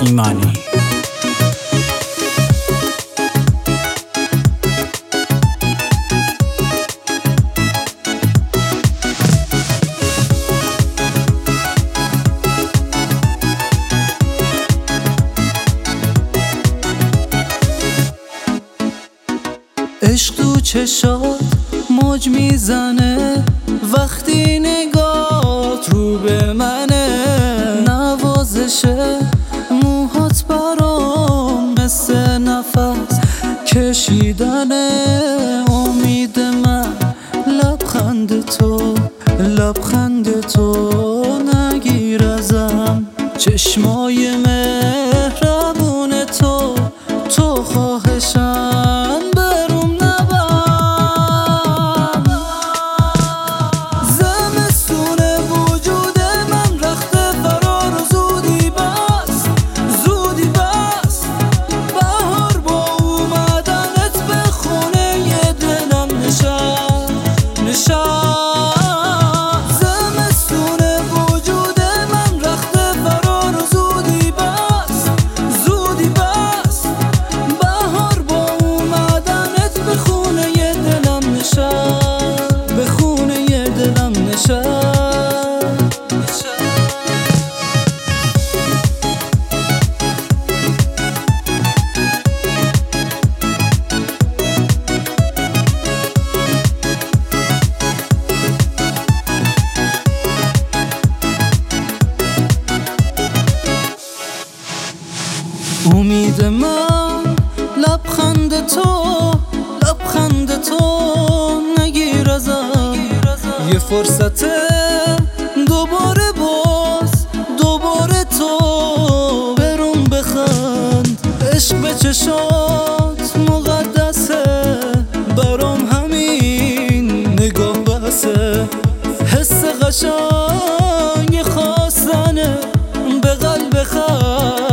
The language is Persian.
ایمانی. عشق تو چشات موج میزنه وقتی نگات رو به منه، نوازشه موهات برام مثل نفس کشیدنه. امید من لبخند تو نگیر ازم، چشمای مهربون تو خواهشم بروم نبند. زمستون وجود من رخت فرار و زودی بس بهار با اومدنت به خونه ی دلم نشست. امید من لبخند تو نگیر ازم، یه فرصت دوباره تو بروم بخند. عشق به چشات مقدسه برام، همین نگاه بسه. حس قشنگ خواستنه به قلب خلق